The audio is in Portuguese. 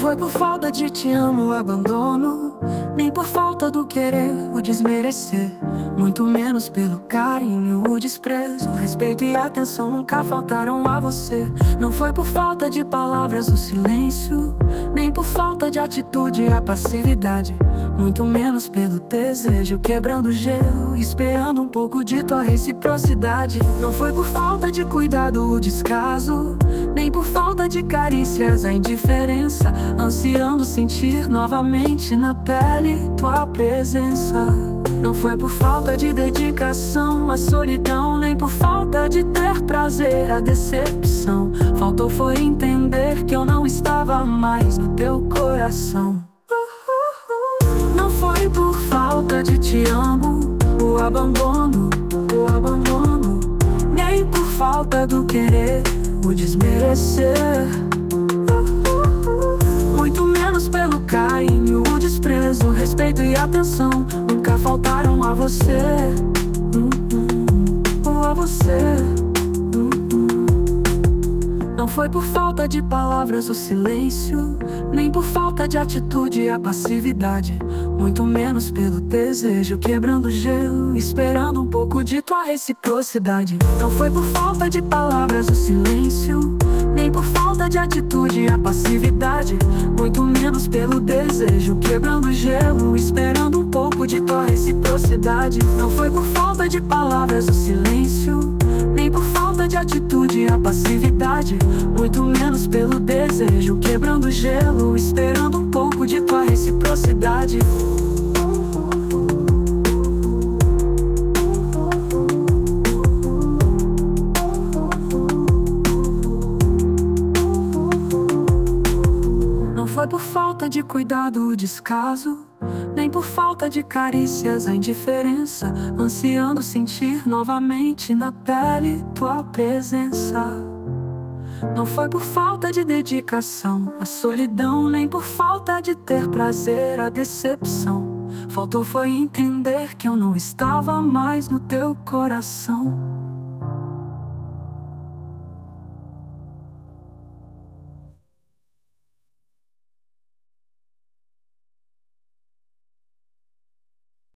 foi por falta de te amo, abandono, nem por falta do querer o desmerecer, muito menos pelo carinho, o desprezo. O respeito e a atenção nunca faltaram a você. Não foi por falta de palavras, o silêncio, nem por falta de atitude, a passividade, muito menos pelo desejo, quebrando o gelo, esperando um pouco de tua reciprocidade. Não foi por falta de cuidado, o descaso, nem por falta de carícias, a indiferença, ansiando sentir novamente na pele tua presença. Não foi por falta de dedicação, a solidão, nem por falta de ter prazer, a decepção. Faltou foi entender que eu não estava mais no teu coração. Não foi por falta de te amo, o abandono, nem por falta do querer o desmerecer, muito menos pelo carinho, o desprezo. O respeito e a atenção nunca faltaram a você, a você. Não foi por falta de palavras, o silêncio, nem por falta de atitude, a passividade, muito menos pelo desejo, quebrando o gelo, esperando um pouco de tua reciprocidade. Não foi por falta de palavras, o silêncio, nem por falta de atitude, a passividade, muito menos pelo desejo, quebrando o gelo, esperando um pouco de tua reciprocidade. Não foi por falta de palavras, o silêncio, nem por falta de atitude, a passividade, muito menos pelo desejo, quebrando o gelo, esperando um pouco de tua reciprocidade. Não foi por falta de cuidado, o descaso, nem por falta de carícias, a indiferença, ansiando sentir novamente na pele tua presença. Não foi por falta de dedicação, a solidão, nem por falta de ter prazer, a decepção. Faltou foi entender que eu não estava mais no teu coração.